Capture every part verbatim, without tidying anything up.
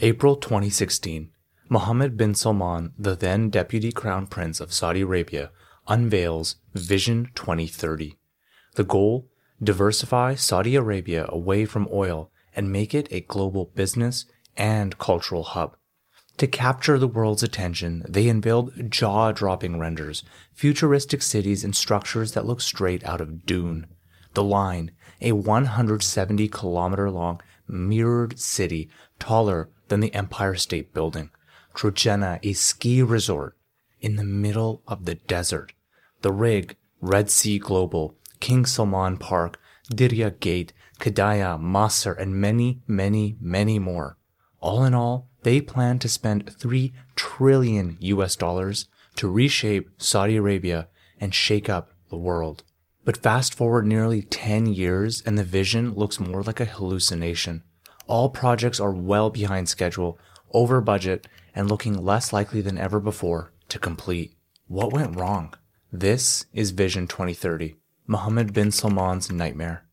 April twenty sixteen, Mohammed bin Salman, the then Deputy Crown Prince of Saudi Arabia, unveils Vision twenty thirty. The goal? Diversify Saudi Arabia away from oil and make it a global business and cultural hub. To capture the world's attention, they unveiled jaw-dropping renders, futuristic cities and structures that look straight out of Dune. The Line, a one hundred seventy kilometer long mirrored city taller than the Empire State Building. Trojena, a ski resort in the middle of the desert. The Rig, Red Sea Global, King Salman Park, Diriyah Gate, Qiddiya, Masr, and many, many, many more. All in all, they plan to spend three trillion U S dollars to reshape Saudi Arabia and shake up the world. But fast forward nearly ten years and the vision looks more like a hallucination. All projects are well behind schedule, over budget, and looking less likely than ever before to complete. What went wrong? This is Vision twenty thirty, Mohammed bin Salman's nightmare.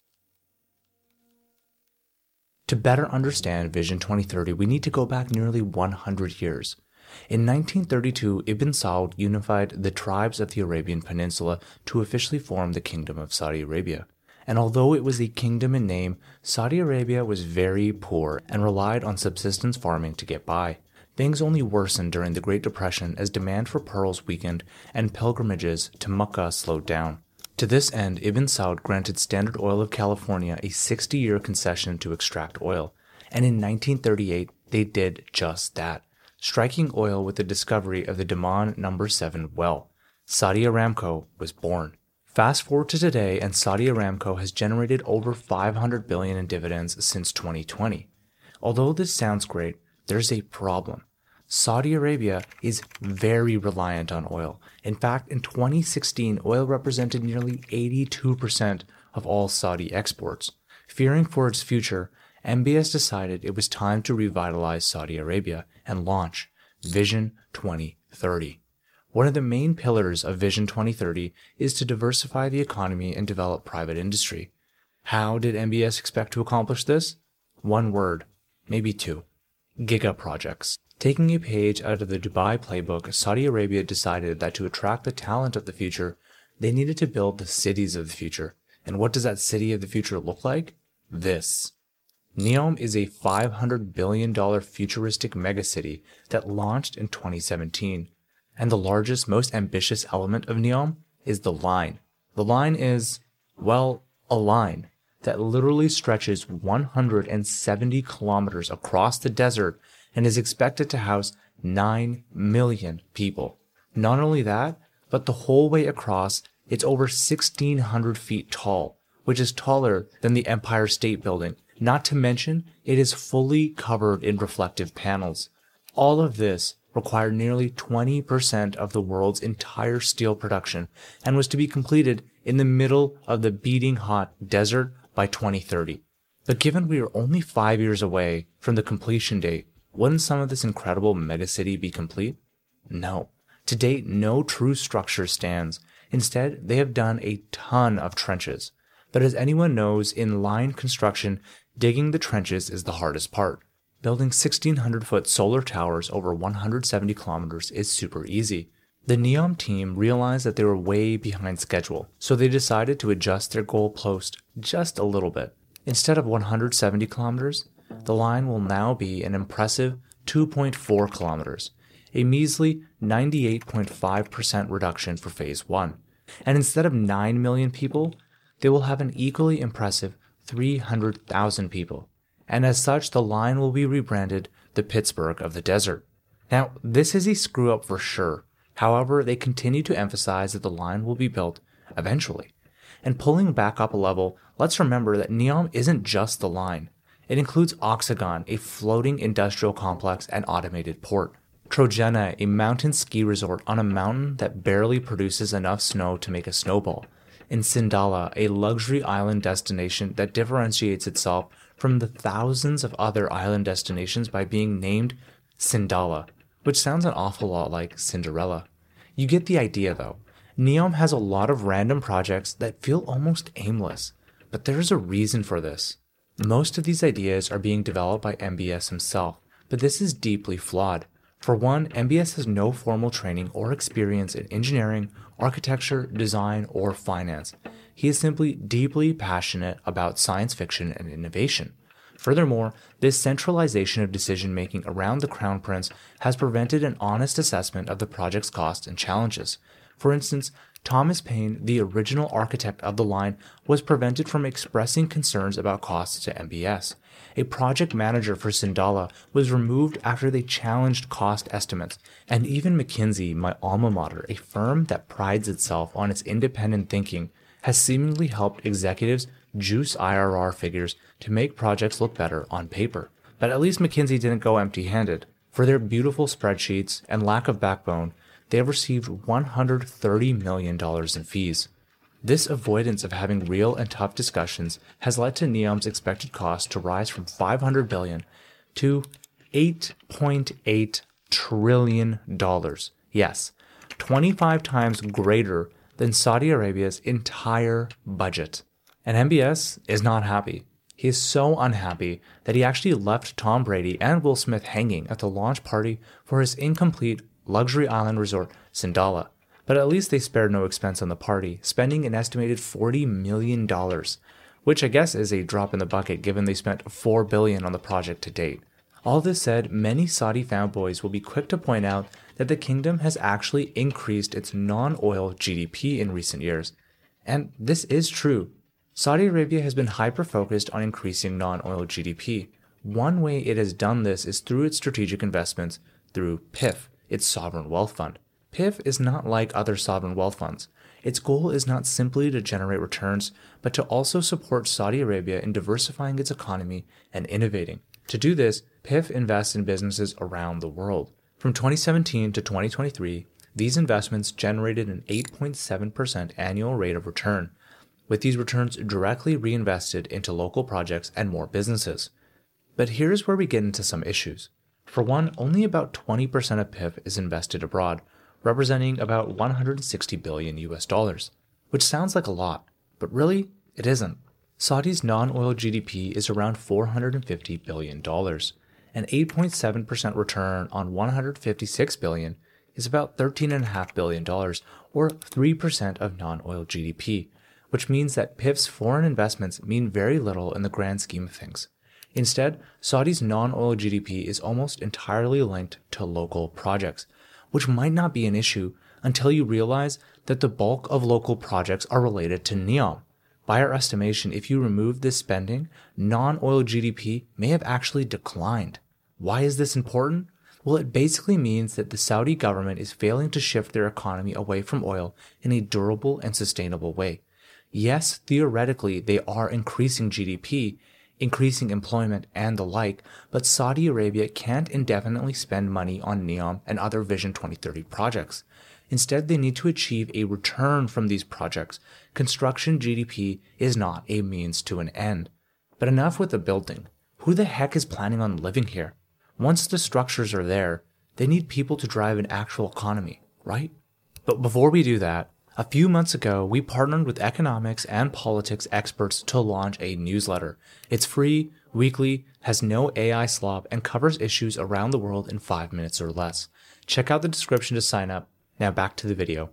To better understand Vision twenty thirty, we need to go back nearly one hundred years. In nineteen thirty-two, Ibn Saud unified the tribes of the Arabian Peninsula to officially form the Kingdom of Saudi Arabia. And although it was a kingdom in name, Saudi Arabia was very poor and relied on subsistence farming to get by. Things only worsened during the Great Depression as demand for pearls weakened and pilgrimages to Mecca slowed down. To this end, Ibn Saud granted Standard Oil of California a sixty-year concession to extract oil, and in nineteen thirty-eight they did just that, striking oil with the discovery of the Daman number seven well. Saudi Aramco was born. Fast forward to today, and Saudi Aramco has generated over five hundred billion dollars in dividends since twenty twenty. Although this sounds great, there's a problem. Saudi Arabia is very reliant on oil. In fact, in twenty sixteen, oil represented nearly eighty-two percent of all Saudi exports. Fearing for its future, M B S decided it was time to revitalize Saudi Arabia and launch Vision twenty thirty. One of the main pillars of Vision twenty thirty is to diversify the economy and develop private industry. How did M B S expect to accomplish this? One word, maybe two. Giga projects. Taking a page out of the Dubai playbook, Saudi Arabia decided that to attract the talent of the future, they needed to build the cities of the future. And what does that city of the future look like? This. NEOM is a five hundred billion dollars futuristic megacity that launched in twenty seventeen. And the largest, most ambitious element of NEOM is the Line. The Line is, well, a line that literally stretches one hundred seventy kilometers across the desert and is expected to house nine million people. Not only that, but the whole way across, it's over sixteen hundred feet tall, which is taller than the Empire State Building. Not to mention, it is fully covered in reflective panels. All of this required nearly twenty percent of the world's entire steel production and was to be completed in the middle of the beating hot desert by twenty thirty. But given we are only five years away from the completion date, wouldn't some of this incredible megacity be complete? No. To date, no true structure stands. Instead, they have done a ton of trenches. But as anyone knows, in line construction, digging the trenches is the hardest part. Building sixteen hundred foot solar towers over one hundred seventy kilometers is super easy. The NEOM team realized that they were way behind schedule, so they decided to adjust their goalpost just a little bit. Instead of one hundred seventy kilometers, the line will now be an impressive two point four kilometers, a measly ninety-eight point five percent reduction for phase one. And instead of nine million people, they will have an equally impressive three hundred thousand people. And as such, the line will be rebranded the Pittsburgh of the Desert. Now, this is a screw-up for sure. However, they continue to emphasize that the line will be built eventually. And pulling back up a level, let's remember that NEOM isn't just the line. It includes Oxagon, a floating industrial complex and automated port. Trojena, a mountain ski resort on a mountain that barely produces enough snow to make a snowball. And Sindalah, a luxury island destination that differentiates itself from the thousands of other island destinations by being named Sindalah, which sounds an awful lot like Cinderella. You get the idea though. NEOM has a lot of random projects that feel almost aimless, but there's a reason for this. Most of these ideas are being developed by M B S himself, But this is deeply flawed. For one, M B S has no formal training or experience in engineering, architecture, design, or finance. He is simply deeply passionate about science fiction and innovation. Furthermore, this centralization of decision-making around the Crown Prince has prevented an honest assessment of the project's costs and challenges. For instance, Thomas Paine, the original architect of the line, was prevented from expressing concerns about costs to M B S. A project manager for Sindalah was removed after they challenged cost estimates, and even McKinsey, my alma mater, a firm that prides itself on its independent thinking, has seemingly helped executives juice I R R figures to make projects look better on paper. But at least McKinsey didn't go empty-handed. For their beautiful spreadsheets and lack of backbone, they have received one hundred thirty million dollars in fees. This avoidance of having real and tough discussions has led to NEOM's expected cost to rise from five hundred billion dollars to eight point eight trillion dollars. Yes, twenty-five times greater than Saudi Arabia's entire budget. And M B S is not happy. He is so unhappy that he actually left Tom Brady and Will Smith hanging at the launch party for his incomplete luxury island resort, Sindalah. But at least they spared no expense on the party, spending an estimated forty million dollars, which I guess is a drop in the bucket given they spent four billion dollars on the project to date. All this said, many Saudi fanboys will be quick to point out that the kingdom has actually increased its non-oil G D P in recent years. And this is true. Saudi Arabia has been hyper-focused on increasing non-oil G D P. One way it has done this is through its strategic investments through P I F, its sovereign wealth fund. P I F is not like other sovereign wealth funds. Its goal is not simply to generate returns, but to also support Saudi Arabia in diversifying its economy and innovating. To do this, P I F invests in businesses around the world. From twenty seventeen to twenty twenty-three, these investments generated an eight point seven percent annual rate of return, with these returns directly reinvested into local projects and more businesses. But here's where we get into some issues. For one, only about twenty percent of P I F is invested abroad, representing about one hundred sixty billion U S dollars, which sounds like a lot, but really, it isn't. Saudi's non-oil G D P is around four hundred fifty billion dollars. An eight point seven percent return on one hundred fifty-six billion dollars is about thirteen point five billion dollars, or three percent of non-oil G D P, which means that P I F's foreign investments mean very little in the grand scheme of things. Instead, Saudi's non-oil G D P is almost entirely linked to local projects, which might not be an issue until you realize that the bulk of local projects are related to NEOM. By our estimation, if you remove this spending, non-oil G D P may have actually declined. Why is this important? Well, it basically means that the Saudi government is failing to shift their economy away from oil in a durable and sustainable way. Yes, theoretically, they are increasing G D P, increasing employment, and the like, but Saudi Arabia can't indefinitely spend money on NEOM and other Vision twenty thirty projects. Instead, they need to achieve a return from these projects. Construction G D P is not a means to an end. But enough with the building. Who the heck is planning on living here? Once the structures are there, they need people to drive an actual economy, right? But before we do that, a few months ago, we partnered with economics and politics experts to launch a newsletter. It's free, weekly, has no A I slop, and covers issues around the world in five minutes or less. Check out the description to sign up. Now back to the video.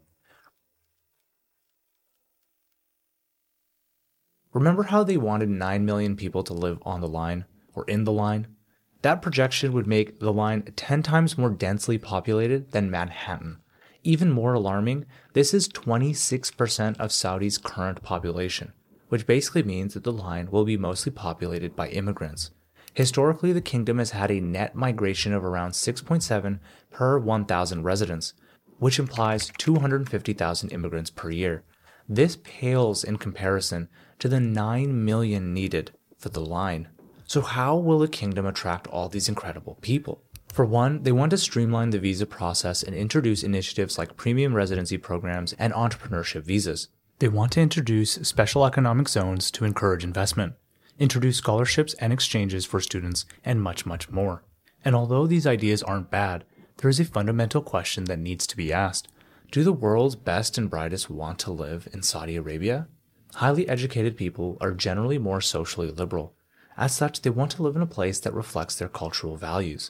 Remember how they wanted nine million people to live on the line, or in the line? That projection would make the line ten times more densely populated than Manhattan. Even more alarming, this is twenty-six percent of Saudi's current population, which basically means that the line will be mostly populated by immigrants. Historically, the kingdom has had a net migration of around six point seven per one thousand residents, which implies two hundred fifty thousand immigrants per year. This pales in comparison to the nine million needed for the line. So how will the kingdom attract all these incredible people? For one, they want to streamline the visa process and introduce initiatives like premium residency programs and entrepreneurship visas. They want to introduce special economic zones to encourage investment, introduce scholarships and exchanges for students, and much, much more. And although these ideas aren't bad, there is a fundamental question that needs to be asked. Do the world's best and brightest want to live in Saudi Arabia? Highly educated people are generally more socially liberal. As such, they want to live in a place that reflects their cultural values.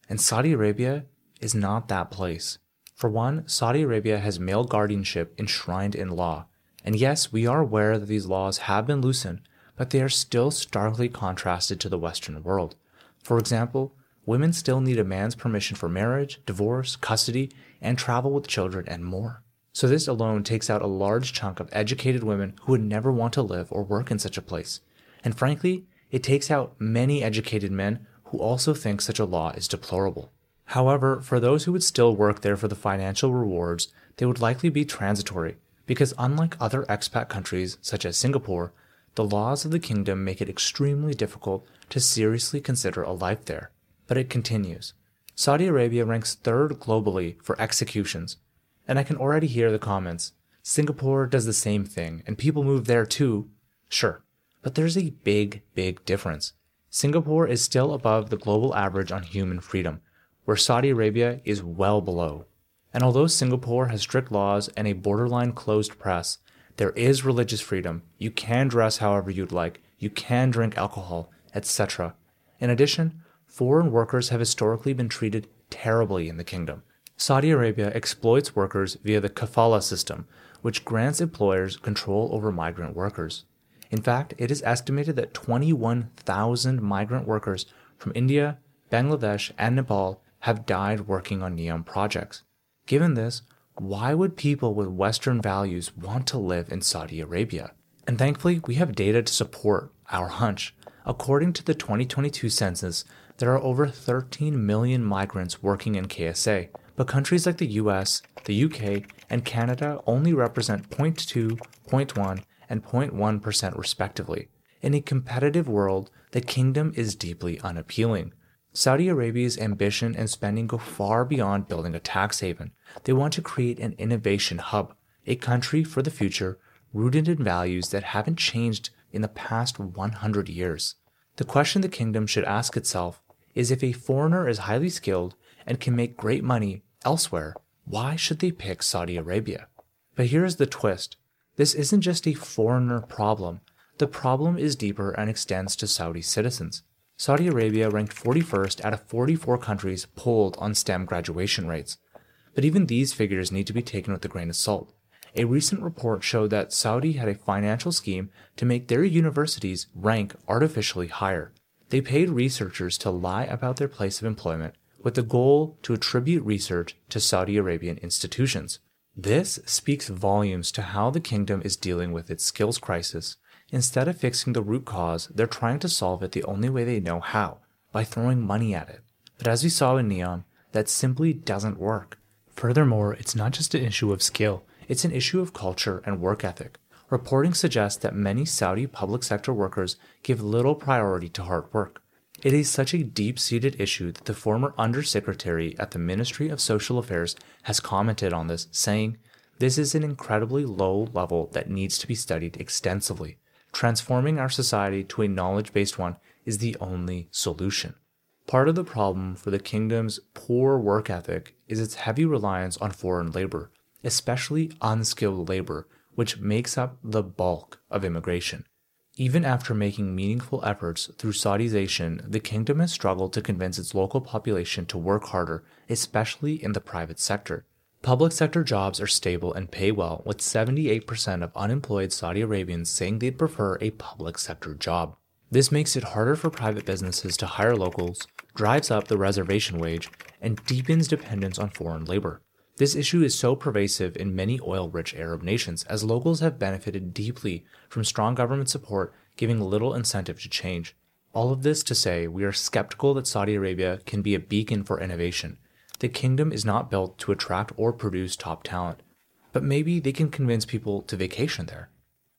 And Saudi Arabia is not that place. For one, Saudi Arabia has male guardianship enshrined in law. And yes, we are aware that these laws have been loosened, but they are still starkly contrasted to the Western world. For example, women still need a man's permission for marriage, divorce, custody, and travel with children and more. So this alone takes out a large chunk of educated women who would never want to live or work in such a place. And frankly, it takes out many educated men who also think such a law is deplorable. However, for those who would still work there for the financial rewards, they would likely be transitory, because unlike other expat countries such as Singapore, the laws of the kingdom make it extremely difficult to seriously consider a life there. But it continues. Saudi Arabia ranks third globally for executions. And I can already hear the comments. Singapore does the same thing, and people move there too. Sure, but there's a big, big difference. Singapore is still above the global average on human freedom, where Saudi Arabia is well below. And although Singapore has strict laws and a borderline closed press, there is religious freedom. You can dress however you'd like, you can drink alcohol, et cetera. In addition, foreign workers have historically been treated terribly in the kingdom. Saudi Arabia exploits workers via the kafala system, which grants employers control over migrant workers. In fact, it is estimated that twenty-one thousand migrant workers from India, Bangladesh, and Nepal have died working on NEOM projects. Given this, why would people with Western values want to live in Saudi Arabia? And thankfully, we have data to support our hunch. According to the twenty twenty-two census, there are over thirteen million migrants working in K S A, but countries like the U S, the U K, and Canada only represent zero point two, zero point one, and zero point one percent respectively. In a competitive world, the kingdom is deeply unappealing. Saudi Arabia's ambition and spending go far beyond building a tax haven. They want to create an innovation hub, a country for the future rooted in values that haven't changed in the past one hundred years. The question the kingdom should ask itself is, if a foreigner is highly skilled and can make great money elsewhere, why should they pick Saudi Arabia? But here's the twist. This isn't just a foreigner problem. The problem is deeper and extends to Saudi citizens. Saudi Arabia ranked forty-first out of forty-four countries polled on STEM graduation rates. But even these figures need to be taken with a grain of salt. A recent report showed that Saudi had a financial scheme to make their universities rank artificially higher. They paid researchers to lie about their place of employment with the goal to attribute research to Saudi Arabian institutions. This speaks volumes to how the kingdom is dealing with its skills crisis. Instead of fixing the root cause, they're trying to solve it the only way they know how, by throwing money at it. But as we saw in NEOM, that simply doesn't work. Furthermore, it's not just an issue of skill, it's an issue of culture and work ethic. Reporting suggests that many Saudi public sector workers give little priority to hard work. It is such a deep-seated issue that the former undersecretary at the Ministry of Social Affairs has commented on this, saying, "This is an incredibly low level that needs to be studied extensively. Transforming our society to a knowledge-based one is the only solution." Part of the problem for the kingdom's poor work ethic is its heavy reliance on foreign labor, especially unskilled labor, which makes up the bulk of immigration. Even after making meaningful efforts through Saudization, the kingdom has struggled to convince its local population to work harder, especially in the private sector. Public sector jobs are stable and pay well, with seventy-eight percent of unemployed Saudi Arabians saying they'd prefer a public sector job. This makes it harder for private businesses to hire locals, drives up the reservation wage, and deepens dependence on foreign labor. This issue is so pervasive in many oil-rich Arab nations, as locals have benefited deeply from strong government support, giving little incentive to change. All of this to say, we are skeptical that Saudi Arabia can be a beacon for innovation. The kingdom is not built to attract or produce top talent, but maybe they can convince people to vacation there.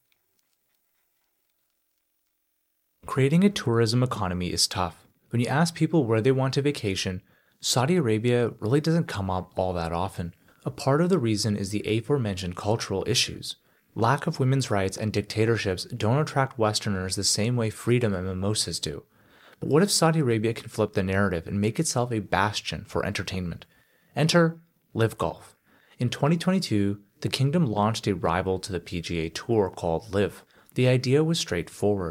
Creating a tourism economy is tough. When you ask people where they want to vacation, Saudi Arabia really doesn't come up all that often. A part of the reason is the aforementioned cultural issues. Lack of women's rights and dictatorships don't attract Westerners the same way freedom and mimosas do. But what if Saudi Arabia can flip the narrative and make itself a bastion for entertainment? Enter Live Golf. In twenty twenty-two, the kingdom launched a rival to the P G A Tour called Live. The idea was straightforward.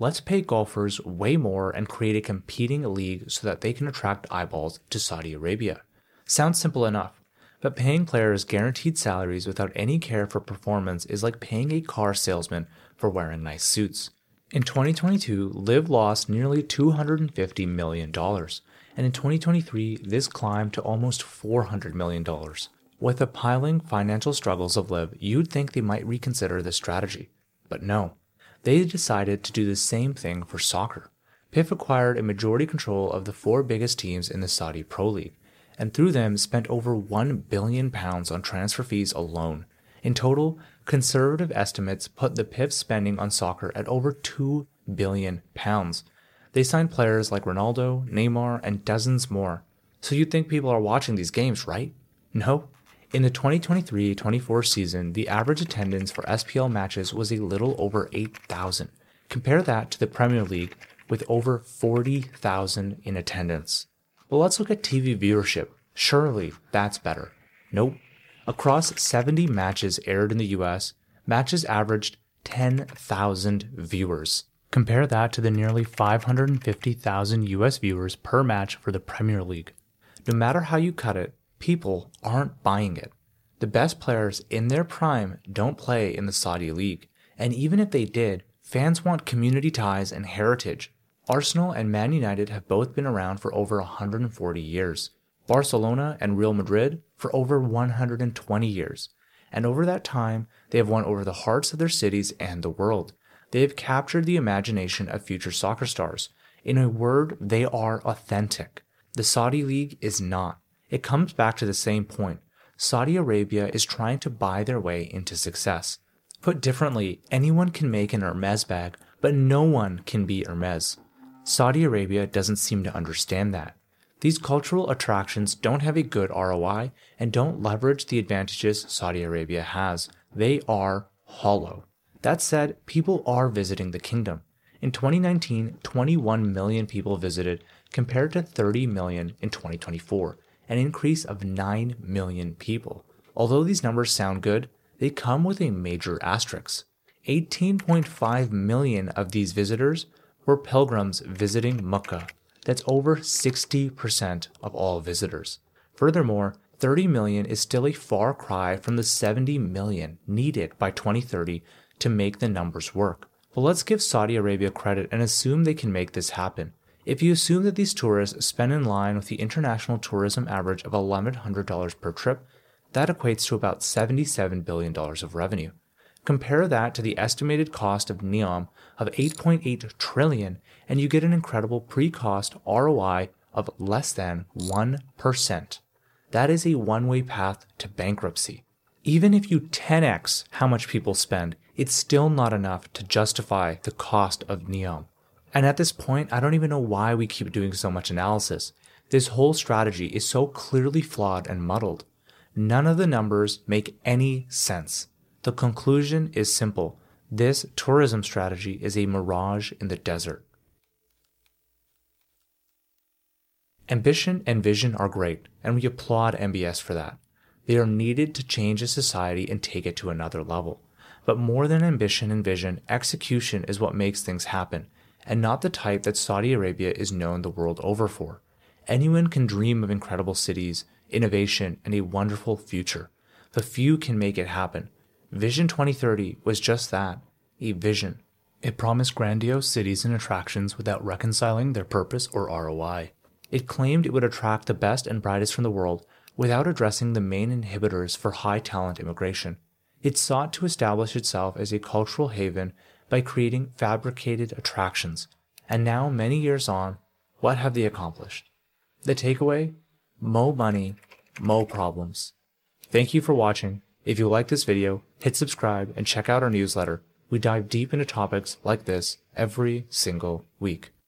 let's pay golfers way more and create a competing league so that they can attract eyeballs to Saudi Arabia. Sounds simple enough, but paying players guaranteed salaries without any care for performance is like paying a car salesman for wearing nice suits. In twenty twenty-two, LIV lost nearly two hundred fifty million dollars, and in twenty twenty-three, this climbed to almost four hundred million dollars. With the piling financial struggles of LIV, you'd think they might reconsider this strategy. But no. They decided to do the same thing for soccer. P I F acquired a majority control of the four biggest teams in the Saudi Pro League, and through them spent over one billion pounds on transfer fees alone. In total, conservative estimates put the P I F spending on soccer at over two billion pounds. They signed players like Ronaldo, Neymar, and dozens more. So you'd think people are watching these games, right? No. In the twenty twenty-three twenty-four season, the average attendance for S P L matches was a little over eight thousand. Compare that to the Premier League with over forty thousand in attendance. But let's look at T V viewership. Surely that's better. Nope. Across seventy matches aired in the U S, matches averaged ten thousand viewers. Compare that to the nearly five hundred fifty thousand U S viewers per match for the Premier League. No matter how you cut it, people aren't buying it. The best players in their prime don't play in the Saudi League, and even if they did, fans want community ties and heritage. Arsenal and Man United have both been around for over one hundred forty years. Barcelona and Real Madrid for over one hundred twenty years. And over that time, they have won over the hearts of their cities and the world. They have captured the imagination of future soccer stars. In a word, they are authentic. The Saudi League is not. It comes back to the same point. Saudi Arabia is trying to buy their way into success. Put differently, anyone can make an Hermes bag, but no one can be Hermes. Saudi Arabia doesn't seem to understand that. These cultural attractions don't have a good R O I and don't leverage the advantages Saudi Arabia has. They are hollow. That said, people are visiting the kingdom. In twenty nineteen, twenty-one million people visited compared to thirty million in twenty twenty-four. An increase of nine million people. Although these numbers sound good, they come with a major asterisk. eighteen point five million of these visitors were pilgrims visiting Mecca. That's over sixty percent of all visitors. Furthermore, thirty million is still a far cry from the seventy million needed by twenty thirty to make the numbers work. But let's give Saudi Arabia credit and assume they can make this happen. If you assume that these tourists spend in line with the international tourism average of eleven hundred dollars per trip, that equates to about seventy-seven billion dollars of revenue. Compare that to the estimated cost of NEOM of eight point eight trillion dollars, and you get an incredible pre-cost R O I of less than one percent. That is a one-way path to bankruptcy. Even if you ten x how much people spend, it's still not enough to justify the cost of NEOM. And at this point, I don't even know why we keep doing so much analysis. This whole strategy is so clearly flawed and muddled. None of the numbers make any sense. The conclusion is simple. This tourism strategy is a mirage in the desert. Ambition and vision are great, and we applaud M B S for that. They are needed to change a society and take it to another level. But more than ambition and vision, execution is what makes things happen, and not the type that Saudi Arabia is known the world over for. Anyone can dream of incredible cities, innovation, and a wonderful future. The few can make it happen. Vision twenty thirty was just that, a vision. It promised grandiose cities and attractions without reconciling their purpose or R O I. It claimed it would attract the best and brightest from the world without addressing the main inhibitors for high-talent immigration. It sought to establish itself as a cultural haven by creating fabricated attractions. And now, many years on, what have they accomplished? The takeaway? Mo money, mo problems. Thank you for watching. If you like this video, hit subscribe and check out our newsletter. We dive deep into topics like this every single week.